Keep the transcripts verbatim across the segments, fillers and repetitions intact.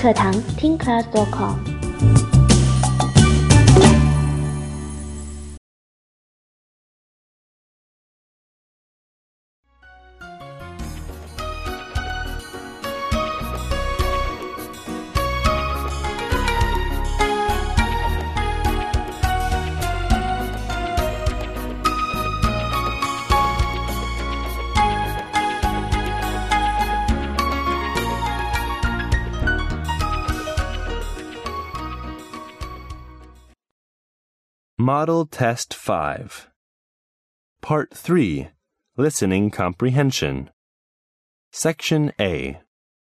课堂 听 class dot com。 Model Test five. Part three. Listening Comprehension. Section A.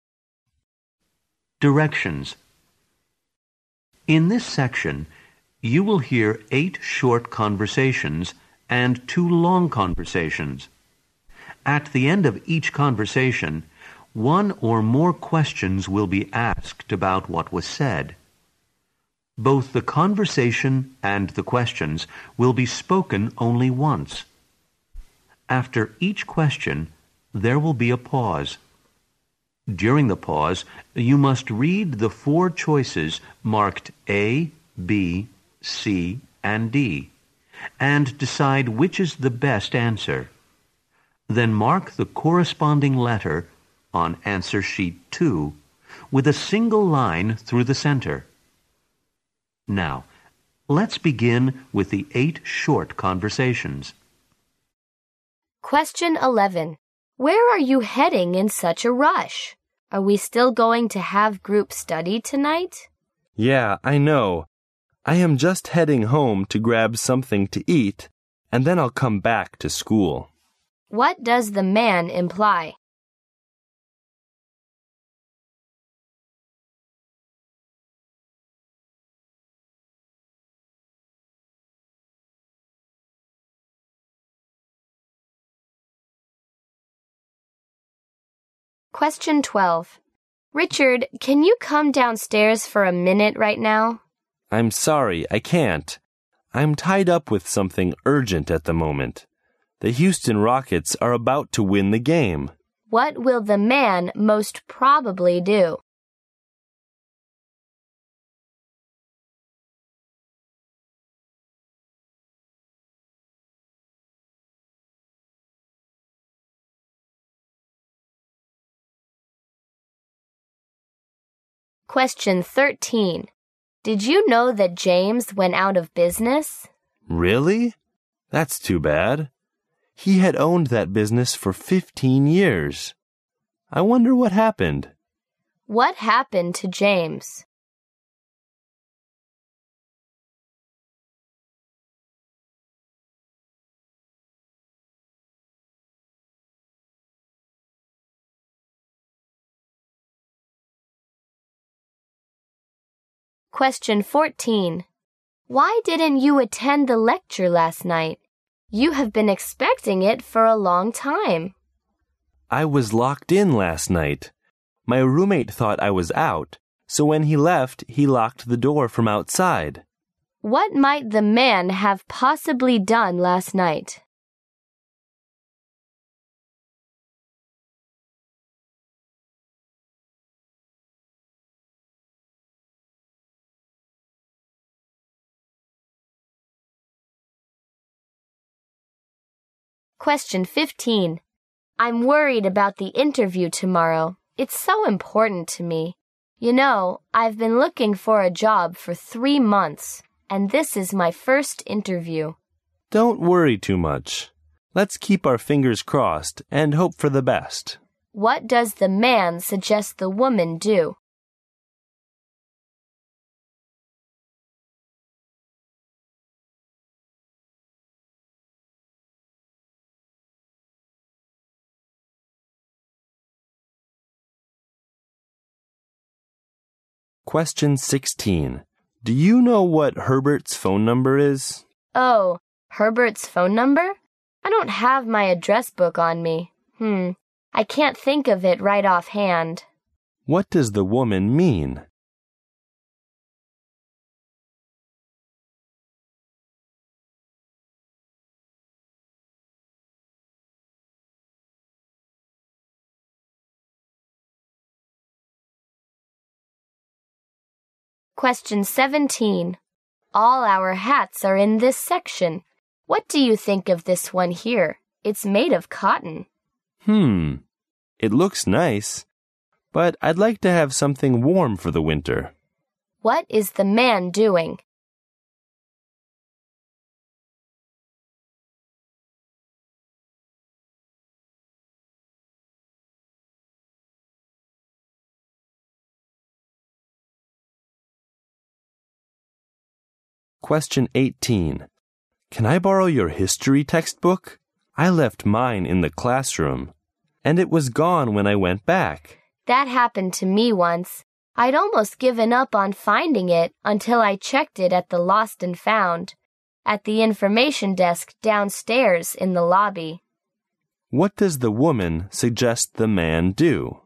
Directions. In this section, you will hear eight short conversations and two long conversations. At the end of each conversation, one or more questions will be asked about what was said. Both the conversation and the questions will be spoken only once. After each question, there will be a pause. During the pause, you must read the four choices marked A, B, C, and D, and decide which is the best answer. Then mark the corresponding letter on answer sheet two with a single line through the center. Now, let's begin with the eight short conversations. Question eleven. Where are you heading in such a rush? Are we still going to have group study tonight? Yeah, I know. I am just heading home to grab something to eat, and then I'll come back to school. What does the man imply? Question twelve. Richard, can you come downstairs for a minute right now? I'm sorry, I can't. I'm tied up with something urgent at the moment. The Houston Rockets are about to win the game. What will the man most probably do? Question thirteen. Did you know that James went out of business? Really? That's too bad. He had owned that business for fifteen years. I wonder what happened. What happened to James? Question fourteen. Why didn't you attend the lecture last night? You have been expecting it for a long time. I was locked in last night. My roommate thought I was out, so when he left, he locked the door from outside. What might the man have possibly done last night? Question fifteen. I'm worried about the interview tomorrow. It's so important to me. You know, I've been looking for a job for three months, and this is my first interview. Don't worry too much. Let's keep our fingers crossed and hope for the best. What does the man suggest the woman do? Question sixteen. Do you know what Herbert's phone number is? Oh, Herbert's phone number? I don't have my address book on me. Hmm, I can't think of it right offhand. What does the woman mean? Question seventeen. All our hats are in this section. What do you think of this one here? It's made of cotton. Hmm. It looks nice, but I'd like to have something warm for the winter. What is the man doing? Question eighteen. Can I borrow your history textbook? I left mine in the classroom, and it was gone when I went back. That happened to me once. I'd almost given up on finding it until I checked it at the Lost and Found, at the information desk downstairs in the lobby. What does the woman suggest the man do?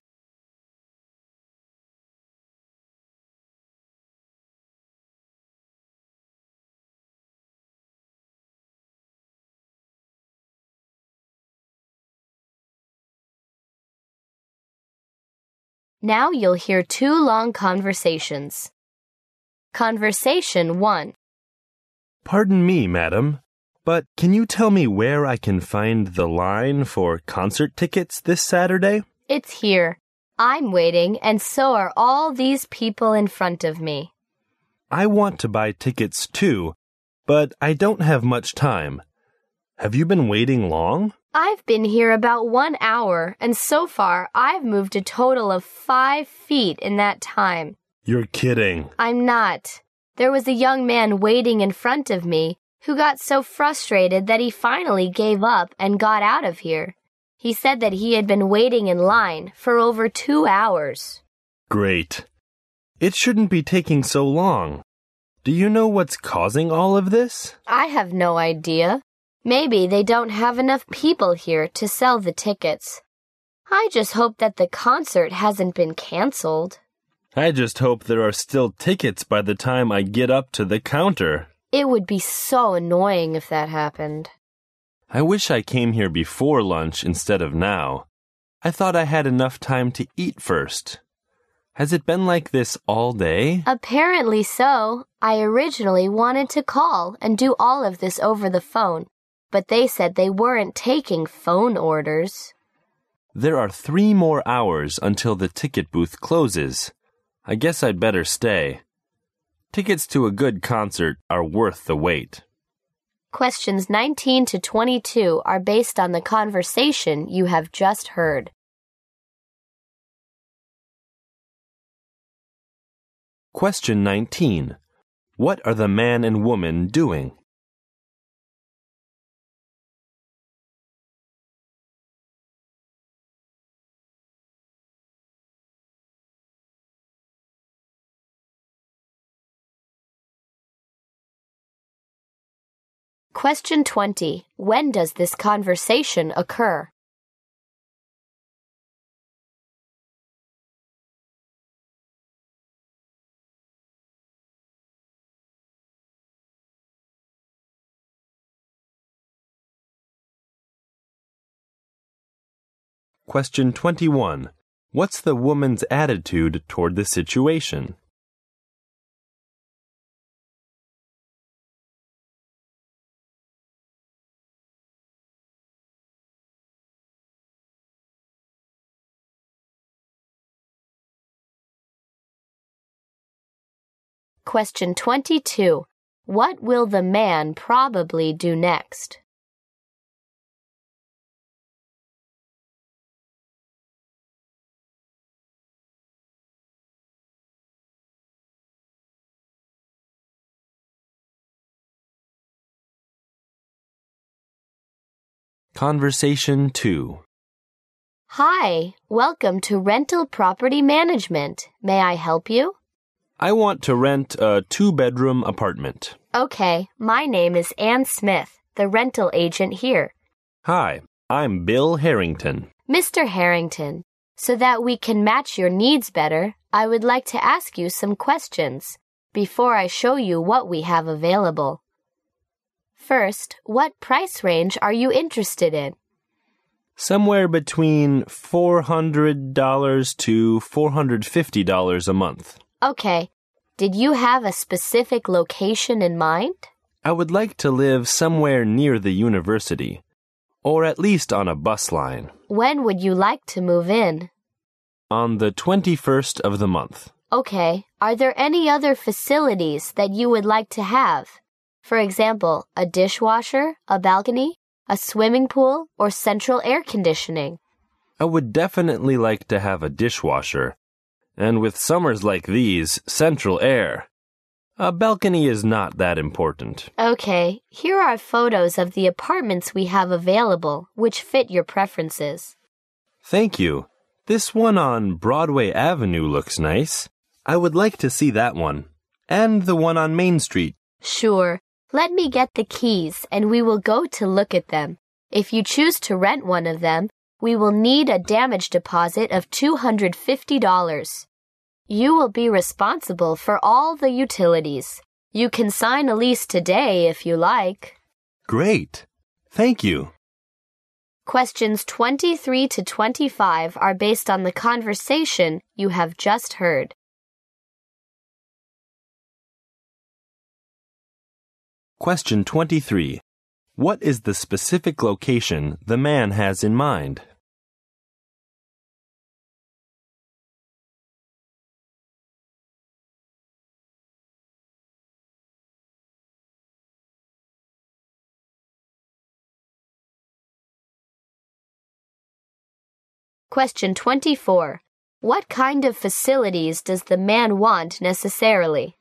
Now you'll hear two long conversations. Conversation one. Pardon me, madam, but can you tell me where I can find the line for concert tickets this Saturday? It's here. I'm waiting, and so are all these people in front of me. I want to buy tickets too, but I don't have much time. Have you been waiting long? I've been here about one hour, and so far I've moved a total of five feet in that time. You're kidding. I'm not. There was a young man waiting in front of me who got so frustrated that he finally gave up and got out of here. He said that he had been waiting in line for over two hours. Great. It shouldn't be taking so long. Do you know what's causing all of this? I have no idea. Maybe they don't have enough people here to sell the tickets. I just hope that the concert hasn't been canceled. I just hope there are still tickets by the time I get up to the counter. It would be so annoying if that happened. I wish I came here before lunch instead of now. I thought I had enough time to eat first. Has it been like this all day? Apparently so. I originally wanted to call and do all of this over the phone, but they said they weren't taking phone orders. There are three more hours until the ticket booth closes. I guess I'd better stay. Tickets to a good concert are worth the wait. Questions nineteen to twenty-two are based on the conversation you have just heard. Question nineteen. What are the man and woman doing? Question twenty. When does this conversation occur? Question twenty-one. What's the woman's attitude toward the situation? Question twenty-two. What will the man probably do next? Conversation two. Hi, welcome to Rental Property Management. May I help you? I want to rent a two-bedroom apartment. Okay, my name is Ann Smith, the rental agent here. Hi, I'm Bill Harrington. Mister Harrington, so that we can match your needs better, I would like to ask you some questions before I show you what we have available. First, what price range are you interested in? Somewhere between four hundred dollars to four hundred fifty dollars a month. Okay. Did you have a specific location in mind? I would like to live somewhere near the university, or at least on a bus line. When would you like to move in? On the twenty-first of the month. Okay. Are there any other facilities that you would like to have? For example, a dishwasher, a balcony, a swimming pool, or central air conditioning? I would definitely like to have a dishwasher. And with summers like these, central air. A balcony is not that important. Okay, here are photos of the apartments we have available, which fit your preferences. Thank you. This one on Broadway Avenue looks nice. I would like to see that one. And the one on Main Street. Sure. Let me get the keys and we will go to look at them. If you choose to rent one of them, we will need a damage deposit of two hundred fifty dollars. You will be responsible for all the utilities. You can sign a lease today if you like. Great. Thank you. Questions twenty-three to twenty-five are based on the conversation you have just heard. Question twenty-three. What is the specific location the man has in mind? Question twenty-four. What kind of facilities does the man want necessarily?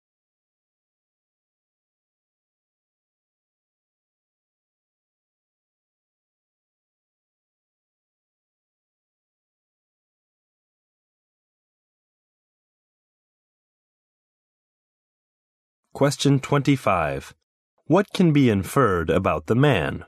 Question twenty-five. What can be inferred about the man?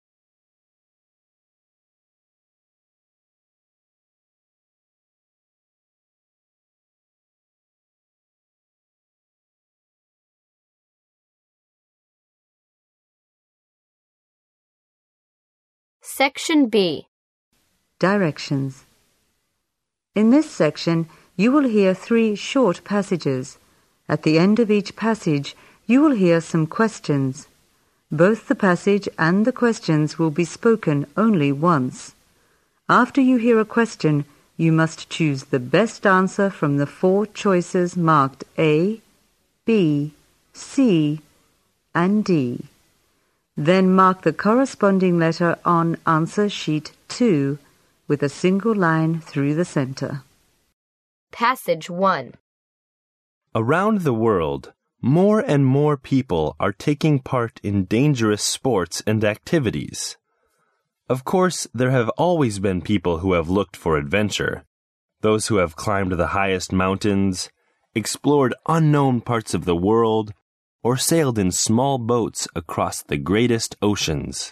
Section B. Directions. In this section, you will hear three short passages. At the end of each passage, you will hear some questions. Both the passage and the questions will be spoken only once. After you hear a question, you must choose the best answer from the four choices marked A, B, C, and D. Then mark the corresponding letter on answer sheet two with a single line through the center. Passage one. Around the world, more and more people are taking part in dangerous sports and activities. Of course, there have always been people who have looked for adventure, those who have climbed the highest mountains, explored unknown parts of the world, or sailed in small boats across the greatest oceans.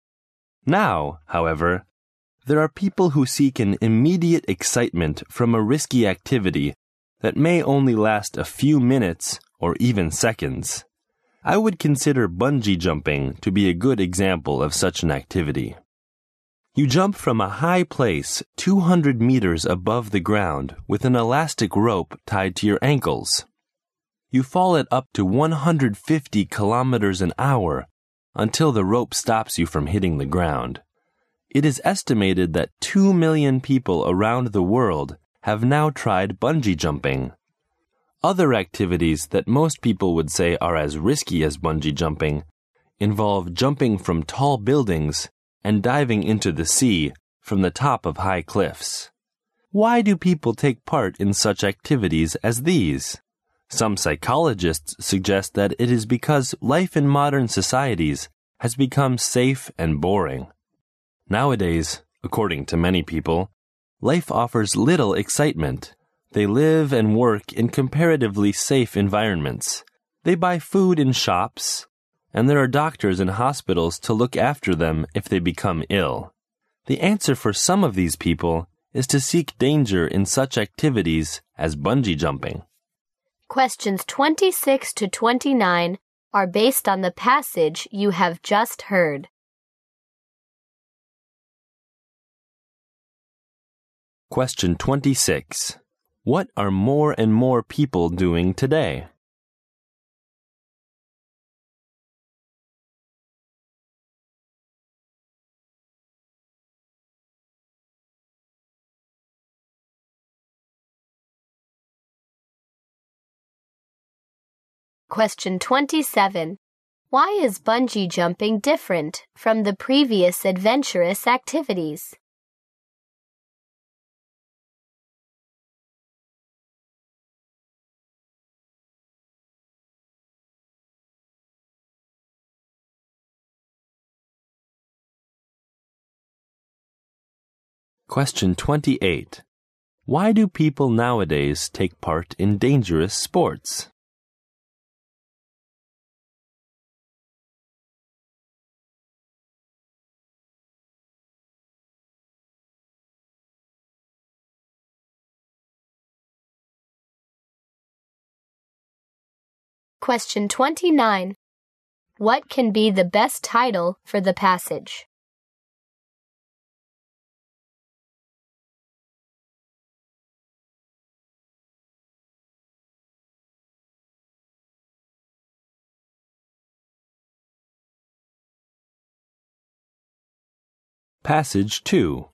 Now, however, there are people who seek an immediate excitement from a risky activity that may only last a few minutes or even seconds. I would consider bungee jumping to be a good example of such an activity. You jump from a high place two hundred meters above the ground with an elastic rope tied to your ankles. You fall at up to one hundred fifty kilometers an hour until the rope stops you from hitting the ground. It is estimated that two million people around the world have now tried bungee jumping. Other activities that most people would say are as risky as bungee jumping involve jumping from tall buildings and diving into the sea from the top of high cliffs. Why do people take part in such activities as these? Some psychologists suggest that it is because life in modern societies has become safe and boring. Nowadays, according to many people, life offers little excitement. They live and work in comparatively safe environments. They buy food in shops, and there are doctors and hospitals to look after them if they become ill. The answer for some of these people is to seek danger in such activities as bungee jumping. Questions twenty-six to twenty-nine are based on the passage you have just heard. Question twenty-six. What are more and more people doing today? Question twenty-seven. Why is bungee jumping different from the previous adventurous activities? Question twenty-eight. Why do people nowadays take part in dangerous sports? Question twenty-nine. What can be the best title for the passage? Passage two.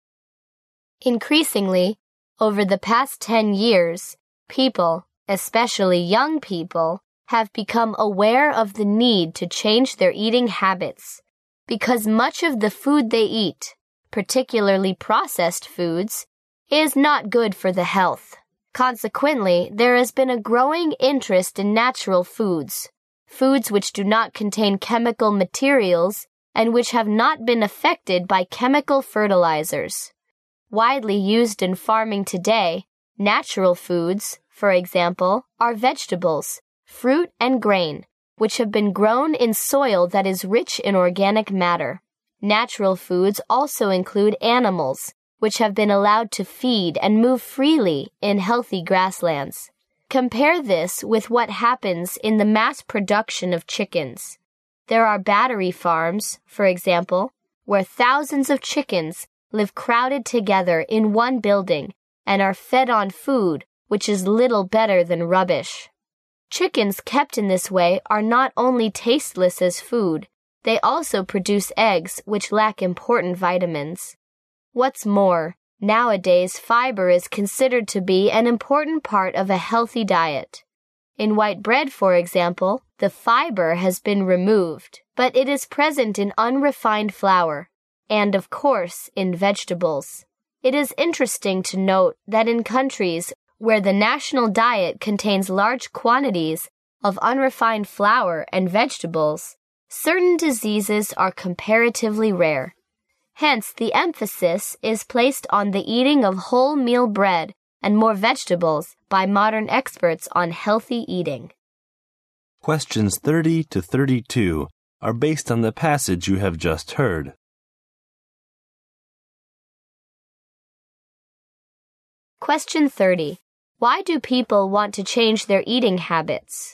Increasingly, over the past ten years, people, especially young people, have become aware of the need to change their eating habits because much of the food they eat, particularly processed foods, is not good for the health. Consequently, there has been a growing interest in natural foods, foods which do not contain chemical materials and which have not been affected by chemical fertilizers. Widely used in farming today, natural foods, for example, are vegetables, fruit and grain, which have been grown in soil that is rich in organic matter. Natural foods also include animals, which have been allowed to feed and move freely in healthy grasslands. Compare this with what happens in the mass production of chickens. There are battery farms, for example, where thousands of chickens live crowded together in one building and are fed on food which is little better than rubbish. Chickens kept in this way are not only tasteless as food, they also produce eggs which lack important vitamins. What's more, nowadays fiber is considered to be an important part of a healthy diet. In white bread, for example, the fiber has been removed, but it is present in unrefined flour, and of course in vegetables. It is interesting to note that in countries where the national diet contains large quantities of unrefined flour and vegetables, certain diseases are comparatively rare. Hence, the emphasis is placed on the eating of whole-meal bread and more vegetables by modern experts on healthy eating. Questions thirty to thirty-two are based on the passage you have just heard. Question thirty. Why do people want to change their eating habits?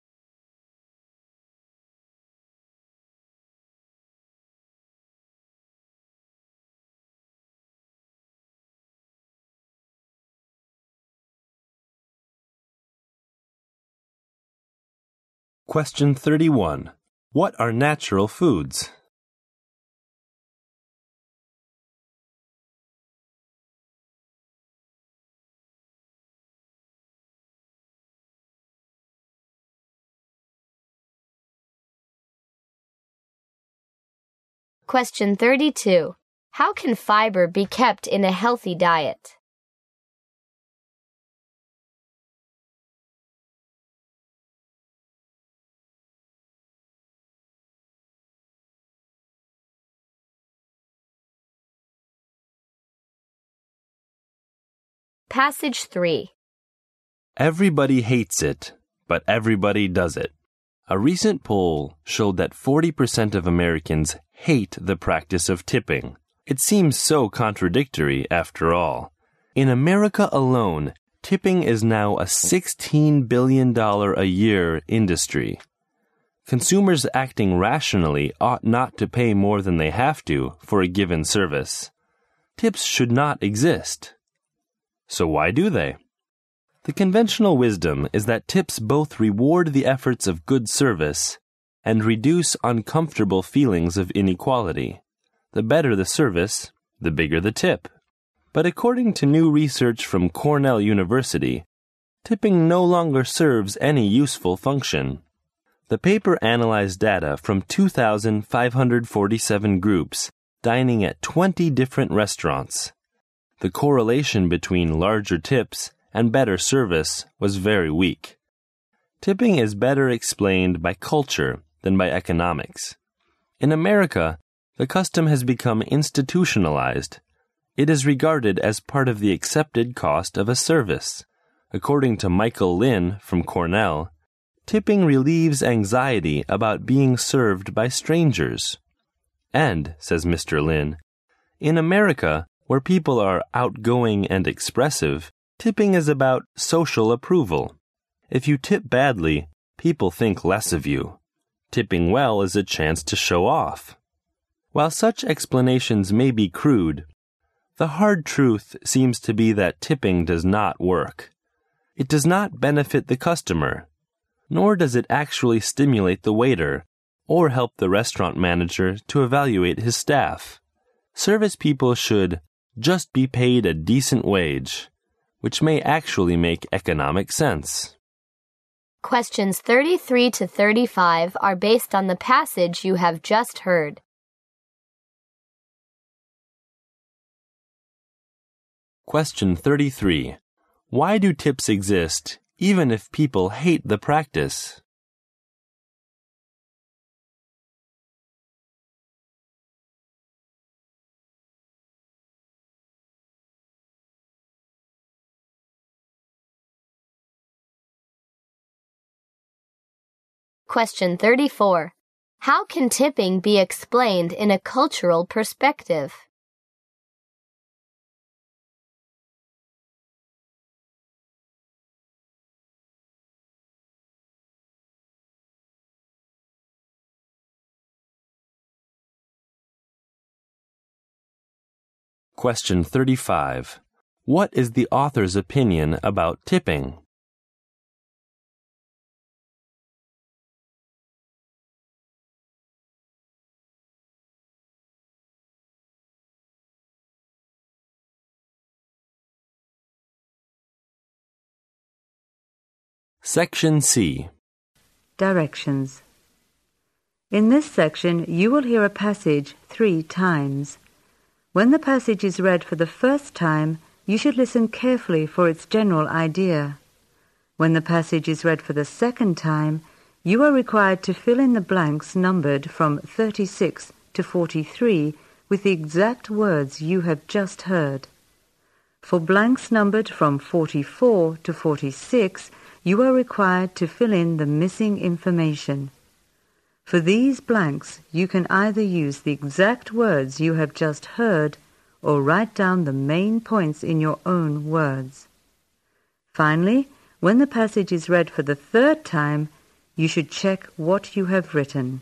Question thirty-one. What are natural foods? Question thirty-two. How can fiber be kept in a healthy diet? Passage three. Everybody hates it, but everybody does it. A recent poll showed that forty percent of Americans hate the practice of tipping. It seems so contradictory after all. In America alone, tipping is now a sixteen billion dollars a year industry. Consumers acting rationally ought not to pay more than they have to for a given service. Tips should not exist. So why do they? The conventional wisdom is that tips both reward the efforts of good service and reduce uncomfortable feelings of inequality. The better the service, the bigger the tip. But according to new research from Cornell University, tipping no longer serves any useful function. The paper analyzed data from two thousand five hundred forty-seven groups dining at twenty different restaurants. The correlation between larger tips and better service was very weak. Tipping is better explained by culture than by economics. In America, the custom has become institutionalized. It is regarded as part of the accepted cost of a service. According to Michael Lin from Cornell, tipping relieves anxiety about being served by strangers. And, says Mister Lin, in America, where people are outgoing and expressive, tipping is about social approval. If you tip badly, people think less of you. Tipping well is a chance to show off. While such explanations may be crude, the hard truth seems to be that tipping does not work. It does not benefit the customer, nor does it actually stimulate the waiter or help the restaurant manager to evaluate his staff. Service people should just be paid a decent wage, which may actually make economic sense. Questions thirty-three to thirty-five are based on the passage you have just heard. Question thirty-three. Why do tips exist, even if people hate the practice? Question thirty-four. How can tipping be explained in a cultural perspective? Question thirty-five. What is the author's opinion about tipping? Section C. Directions. In this section, you will hear a passage three times. When the passage is read for the first time, you should listen carefully for its general idea. When the passage is read for the second time, you are required to fill in the blanks numbered from thirty-six to forty-three with the exact words you have just heard. For blanks numbered from forty-four to forty-six, you are required to fill in the missing information. For these blanks, you can either use the exact words you have just heard or write down the main points in your own words. Finally, when the passage is read for the third time, you should check what you have written.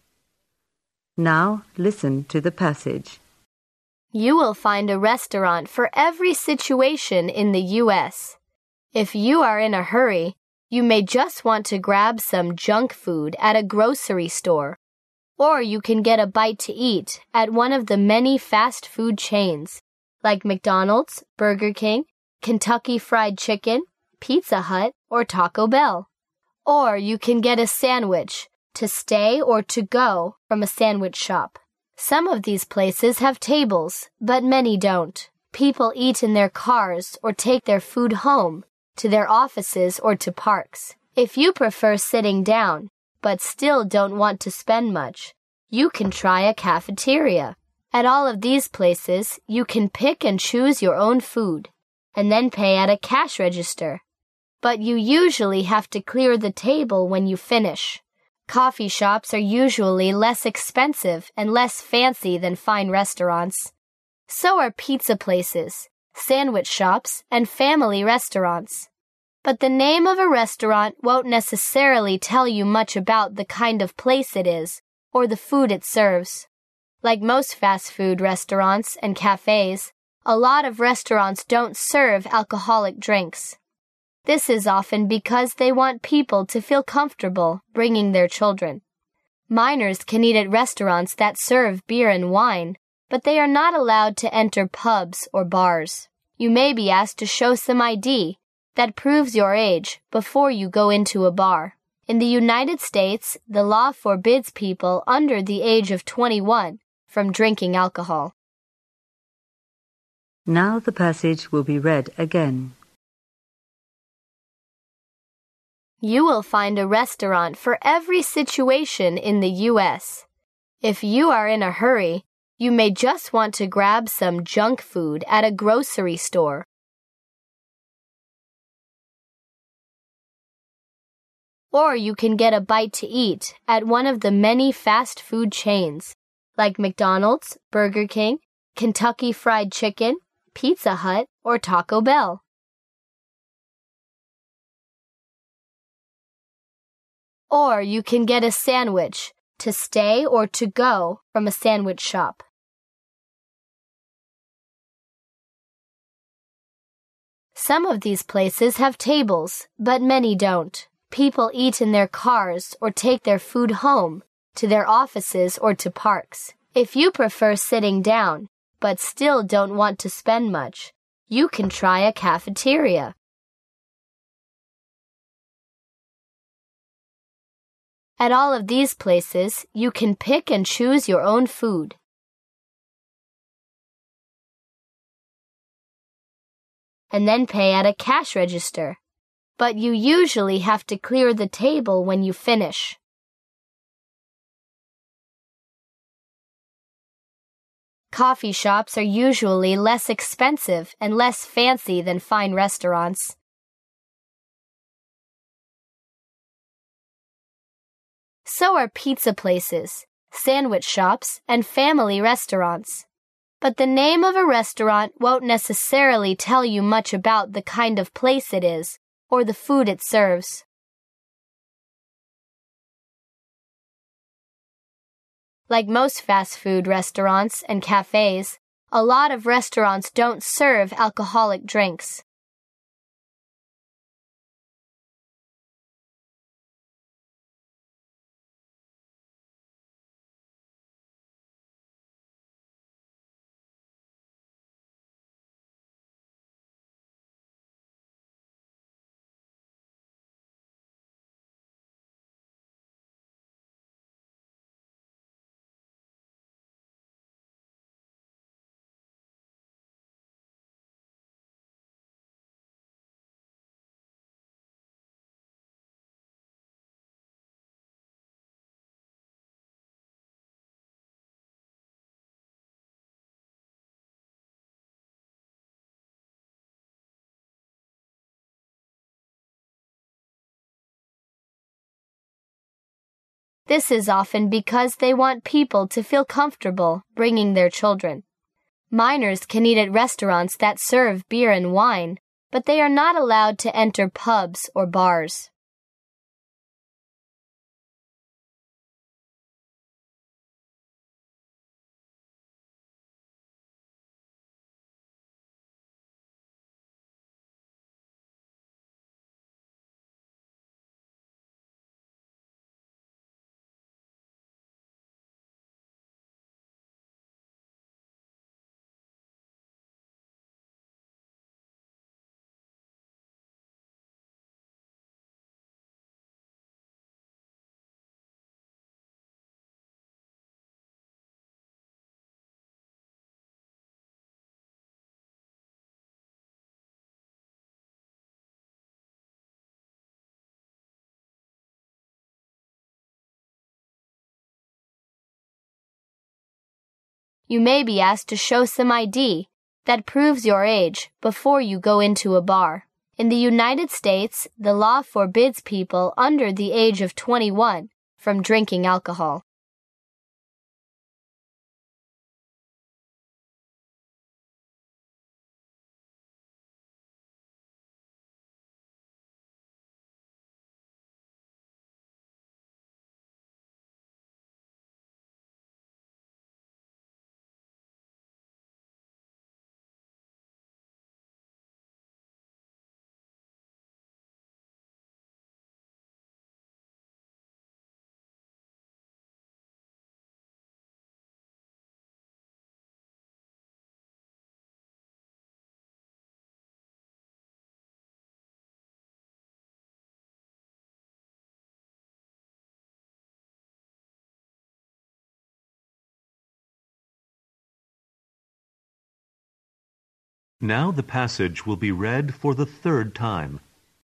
Now listen to the passage. You will find a restaurant for every situation in the U S If you are in a hurry, you may just want to grab some junk food at a grocery store, or you can get a bite to eat at one of the many fast food chains, like McDonald's, Burger King, Kentucky Fried Chicken, Pizza Hut, or Taco Bell. Or you can get a sandwich to stay or to go from a sandwich shop. Some of these places have tables, but many don't. People eat in their cars or take their food home, to their offices or to parks. If you prefer sitting down, but still don't want to spend much, you can try a cafeteria. At all of these places, you can pick and choose your own food, and then pay at a cash register. But you usually have to clear the table when you finish. Coffee shops are usually less expensive and less fancy than fine restaurants. So are pizza places, sandwich shops, and family restaurants. But the name of a restaurant won't necessarily tell you much about the kind of place it is or the food it serves. Like most fast food restaurants and cafes, a lot of restaurants don't serve alcoholic drinks. This is often because they want people to feel comfortable bringing their children. Minors can eat at restaurants that serve beer and wine, but they are not allowed to enter pubs or bars. You may be asked to show some I D that proves your age before you go into a bar. In the United States, the law forbids people under the age of twenty-one from drinking alcohol. Now the passage will be read again. You will find a restaurant for every situation in the U S If you are in a hurry, you may just want to grab some junk food at a grocery store. Or you can get a bite to eat at one of the many fast food chains, like McDonald's, Burger King, Kentucky Fried Chicken, Pizza Hut, or Taco Bell. Or you can get a sandwich to stay or to go from a sandwich shop. Some of these places have tables, but many don't. People eat in their cars or take their food home, to their offices or to parks. If you prefer sitting down, but still don't want to spend much, you can try a cafeteria. At all of these places, you can pick and choose your own food. And then pay at a cash register. But you usually have to clear the table when you finish. Coffee shops are usually less expensive and less fancy than fine restaurants. So are pizza places, sandwich shops, and family restaurants. But the name of a restaurant won't necessarily tell you much about the kind of place it is or the food it serves. Like most fast food restaurants and cafes, a lot of restaurants don't serve alcoholic drinks. This is often because they want people to feel comfortable bringing their children. Minors can eat at restaurants that serve beer and wine, but they are not allowed to enter pubs or bars. You may be asked to show some I D that proves your age before you go into a bar. In the United States, the law forbids people under the age of twenty-one from drinking alcohol. Now the passage will be read for the third time.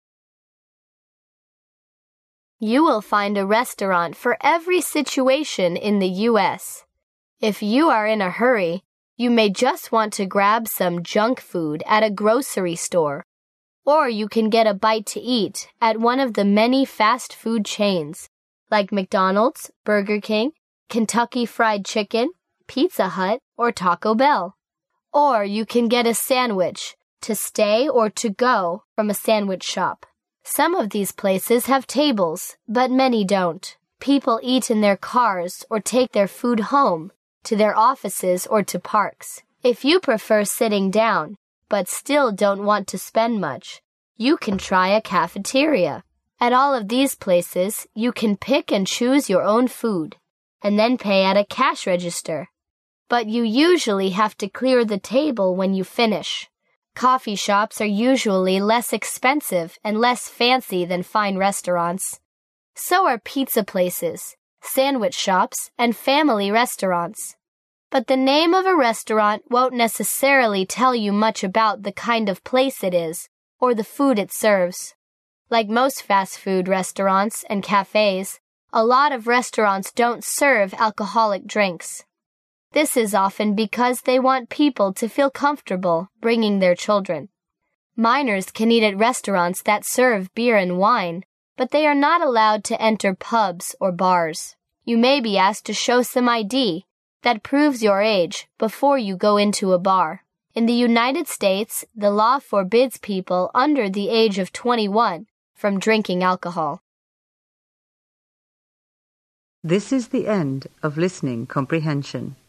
You will find a restaurant for every situation in the U S If you are in a hurry, you may just want to grab some junk food at a grocery store, or you can get a bite to eat at one of the many fast food chains, like McDonald's, Burger King, Kentucky Fried Chicken, Pizza Hut, or Taco Bell. Or you can get a sandwich to stay or to go from a sandwich shop. Some of these places have tables, but many don't. People eat in their cars or take their food home, to their offices or to parks. If you prefer sitting down, but still don't want to spend much, you can try a cafeteria. At all of these places, you can pick and choose your own food, and then pay at a cash register. But you usually have to clear the table when you finish. Coffee shops are usually less expensive and less fancy than fine restaurants. So are pizza places, sandwich shops, and family restaurants. But the name of a restaurant won't necessarily tell you much about the kind of place it is or the food it serves. Like most fast food restaurants and cafes, a lot of restaurants don't serve alcoholic drinks. This is often because they want people to feel comfortable bringing their children. Minors can eat at restaurants that serve beer and wine, but they are not allowed to enter pubs or bars. You may be asked to show some I D that proves your age before you go into a bar. In the United States, the law forbids people under the age of twenty-one from drinking alcohol. This is the end of listening comprehension.